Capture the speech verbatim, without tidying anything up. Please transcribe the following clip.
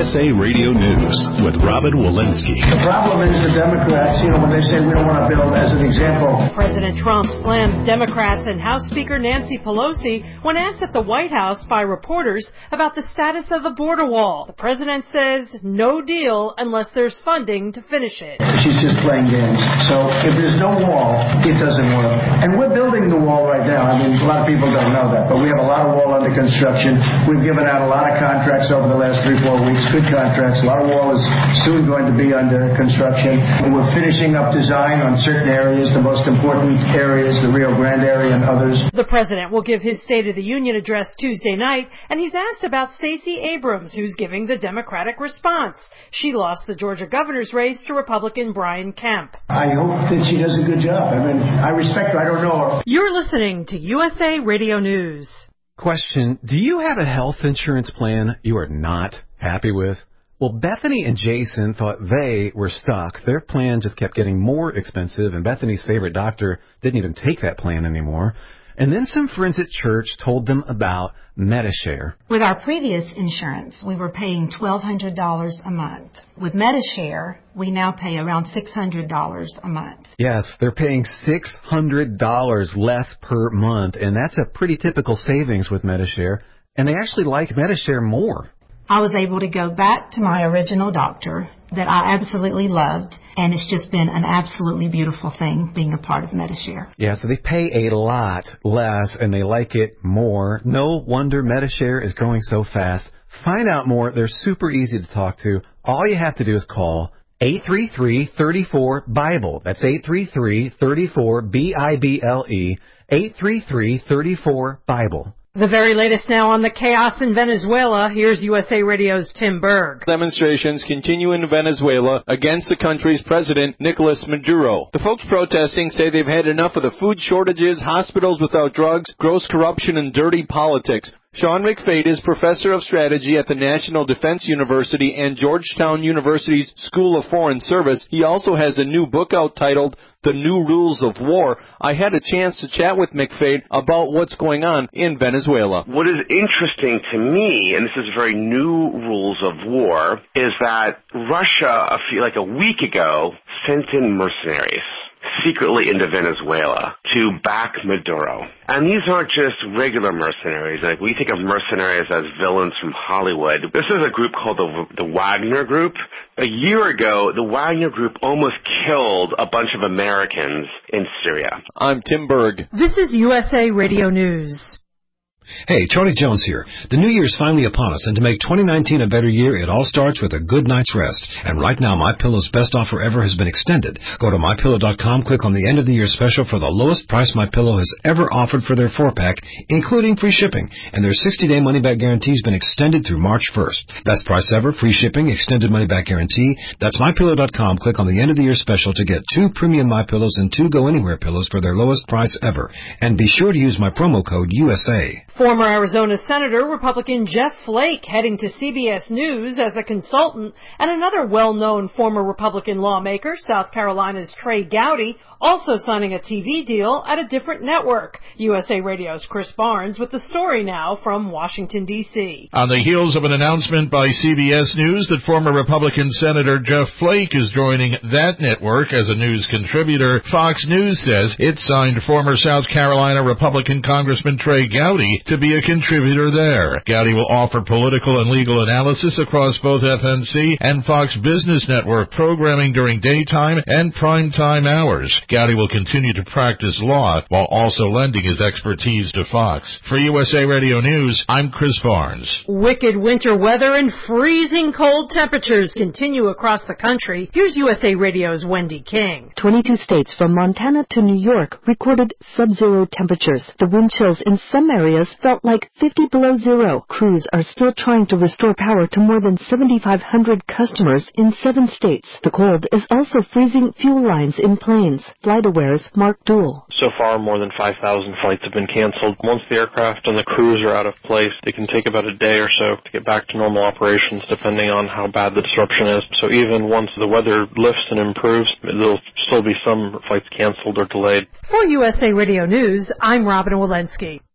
S A Radio News with Robin Walensky. The problem is the Democrats, you know, when they say we don't want to build, as an example. President Trump slams Democrats and House Speaker Nancy Pelosi when asked at the White House by reporters about the status of the border wall. The president says no deal unless there's funding to finish it. She's just playing games. So if there's no wall, it doesn't work. And we're building the wall right now. I mean, a lot of people don't know that, but we have a lot of wall under construction. We've given out a lot of contracts over the last three, four weeks, good contracts. A lot of wall is soon going to be under construction. We're finishing up design on certain areas, the most important areas, the Rio Grande area and others. The president will give his State of the Union address Tuesday night, and he's asked about Stacey Abrams, who's giving the Democratic response. She lost the Georgia governor's race to Republican Brian Kemp. I hope that she does a good job. I mean, I respect her. I don't know her. You're listening to U S A Radio News. Question, do you have a health insurance plan you are not happy with? Well, Bethany and Jason thought they were stuck. Their plan just kept getting more expensive, and Bethany's favorite doctor didn't even take that plan anymore. And then some friends at church told them about Medi-Share. With our previous insurance, we were paying twelve hundred dollars a month. With Medi-Share, we now pay around six hundred dollars a month. Yes, they're paying six hundred dollars less per month, and that's a pretty typical savings with Medi-Share. And they actually like Medi-Share more. I was able to go back to my original doctor that I absolutely loved, and it's just been an absolutely beautiful thing being a part of Medi-Share. Yeah, so they pay a lot less, and they like it more. No wonder Medi-Share is growing so fast. Find out more. They're super easy to talk to. All you have to do is call eight three three, three four, BIBLE. That's eight three three, three four, B I B L E, eight three three, three four, BIBLE. The very latest now on the chaos in Venezuela. Here's U S A Radio's Tim Berg. Demonstrations continue in Venezuela against the country's president, Nicolas Maduro. The folks protesting say they've had enough of the food shortages, hospitals without drugs, gross corruption, and dirty politics. Sean McFate is professor of strategy at the National Defense University and Georgetown University's School of Foreign Service. He also has a new book out titled The New Rules of War. I had a chance to chat with McFate about what's going on in Venezuela. What is interesting to me, and this is very new rules of war, is that Russia, a few, like a week ago, sent in mercenaries secretly into Venezuela to back Maduro. And these aren't just regular mercenaries. Like, we think of mercenaries as villains from Hollywood. This is a group called the, the Wagner Group. A year ago, the Wagner Group almost killed a bunch of Americans in Syria. I'm Tim Berg. This is U S A Radio News. Hey, Charlie Jones here. The new year's finally upon us, and to make twenty nineteen a better year, it all starts with a good night's rest. And right now, MyPillow's best offer ever has been extended. Go to my pillow dot com, click on the end of the year special for the lowest price MyPillow has ever offered for their four-pack, including free shipping. And their sixty-day money-back guarantee has been extended through March first. Best price ever, free shipping, extended money-back guarantee. That's my pillow dot com. Click on the end of the year special to get two premium MyPillows and two Go-Anywhere pillows for their lowest price ever. And be sure to use my promo code U S A. Former Arizona Senator Republican Jeff Flake heading to C B S News as a consultant, and another well-known former Republican lawmaker, South Carolina's Trey Gowdy, also signing a T V deal at a different network. U S A Radio's Chris Barnes with the story now from Washington, D C On the heels of an announcement by C B S News that former Republican Senator Jeff Flake is joining that network as a news contributor, Fox News says it signed former South Carolina Republican Congressman Trey Gowdy to be a contributor there. Gowdy will offer political and legal analysis across both F N C and Fox Business Network programming during daytime and primetime hours. Gowdy will continue to practice law while also lending his expertise to Fox. For U S A Radio News, I'm Chris Barnes. Wicked winter weather and freezing cold temperatures continue across the country. Here's U S A Radio's Wendy King. twenty-two states from Montana to New York recorded sub-zero temperatures. The wind chills in some areas felt like fifty below zero. Crews are still trying to restore power to more than seventy-five hundred customers in seven states. The cold is also freezing fuel lines in planes. FlightAware's Mark Duell. So far, more than five thousand flights have been canceled. Once the aircraft and the crews are out of place, they can take about a day or so to get back to normal operations, depending on how bad the disruption is. So even once the weather lifts and improves, there'll still be some flights canceled or delayed. For U S A Radio News, I'm Robin Walensky.